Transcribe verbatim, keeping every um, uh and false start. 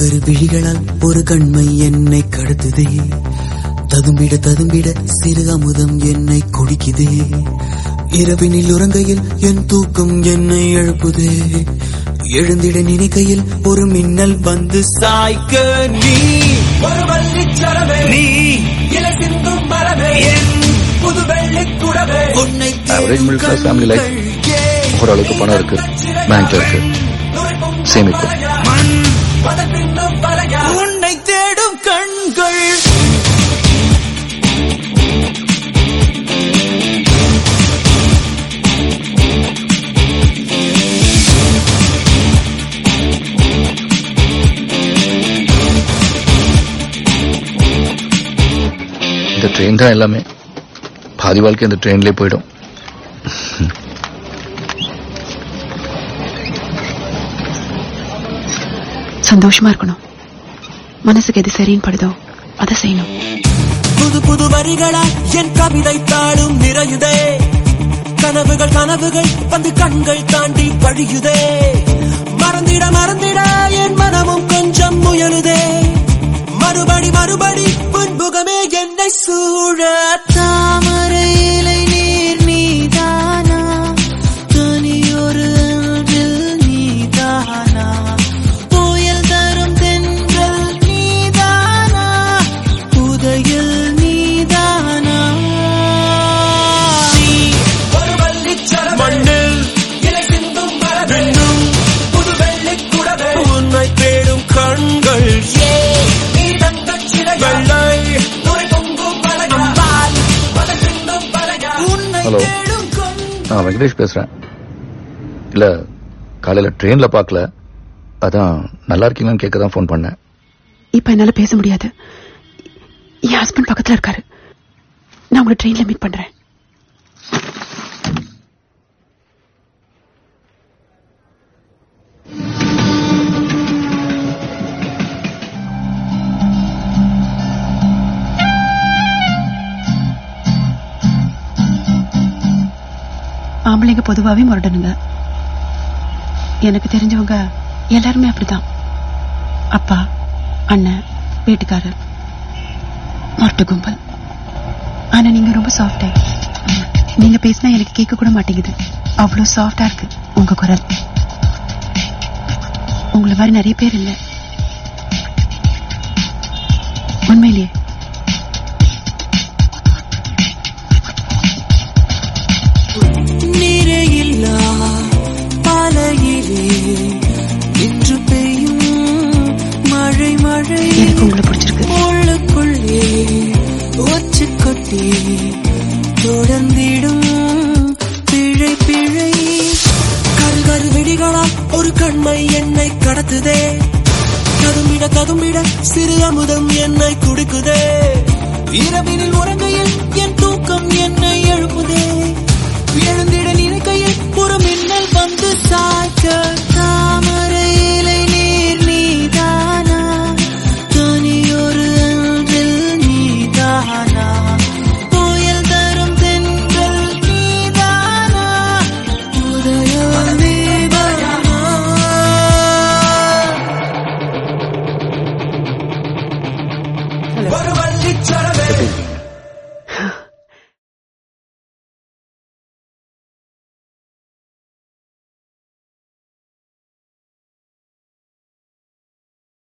கரு விழிகளால் ஒரு கண்மை என்னை கடத்துதே. ததும்பிட ததும்பிட சிறு அமுதம் என்னை குடிக்குதே. இரவினில் உறங்கையில் என் தூக்கம் என்னை எழுப்புதே. எழுந்திட நினைக்கையில் ஒரு மின்னல் வந்து சாய்க்க நீ ஒரு வள்ளிச்சரமே, நீ இலை சிந்தும் மரமே, என் புது வெள்ளிக்குடவே. உன்னை average middle class family life. ஓரளவுக்கு பணம் இருக்கு, பேங்க்ல இருக்கு, சேமிப்பு. உன்னை தேடும் கண்கள் இந்த ட்ரெயின் தான் எல்லாமே. பாதி வாழ்க்கை இந்த ட்ரெயின்லேயே போயிடும். சந்தோஷமா இருக்கணும். மனசுக்கு எது சரின்னு படுதோ அதை செய்யணும். புது புது வரிகளா என் கவிதை தாடும் நிறையுதே. கனவுகள் கனவுகள் வந்து கண்கள் தாண்டி பழியுதே. மறந்திட மறந்திட என் மனமும் கொஞ்சம் முயலுதே. மறுபடி மறுபடி புன்புகமே என்னை சூழ. தாமரை இலை நீர் நீதானா, தனியொரு அன்றில் நீதானா, புயல் தரும் தென்றல் நீதானா, புதையல் நீதானா. நீ ஒரு வள்ளிச்சரம் மண்ணில் இலை சிந்தும் மரபெண்ணும் புது வெள்ளிக்குடவே. உன்னை தேடும் கண்கள் ஹலோ, நான் வெங்கடேஷ் பேசுறேன். இல்ல காலையில ட்ரெயின்ல பாக்கல, அதான் நல்லா இருக்கீங்களான்னு கேட்க தான் போன் பண்ணேன். இப்ப என்னால பேச முடியாது. என் ஹஸ்பண்ட் பக்கத்துல இருக்காரு. நான் உங்களை ட்ரெயின்ல மீட் பண்றேன். ஆம்பளைங்க பொதுவாவே முரடனுங்க. எனக்கு தெரிஞ்சவங்க எல்லாருமே அப்படிதான். அப்பா, அண்ணன், வீட்டுக்காரர், மொட்டை கும்பல். ஆனா நீங்க ரொம்ப சாஃப்டா. நீங்க பேசினா எனக்கு கேட்க கூட மாட்டேங்குது. அவ்வளவு சாஃப்டா இருக்கு உங்க குரல். உங்களை மாதிரி நிறைய பேர் இல்ல. உண்மையிலேயே எனக்கு உங்களை பிடிச்சிருக்கு. உள்ளுக்குள்ளே ஒச்சு கொட்டி தொடர்ந்திடும் பிழை பிழை. கருகரு வெடிகளால் ஒரு கண்மை என்னை கடத்துதே. கதும்பிட கதும்பிட சிறு அமுதம் என்னை குடிக்குதே. இரவினில் உறங்க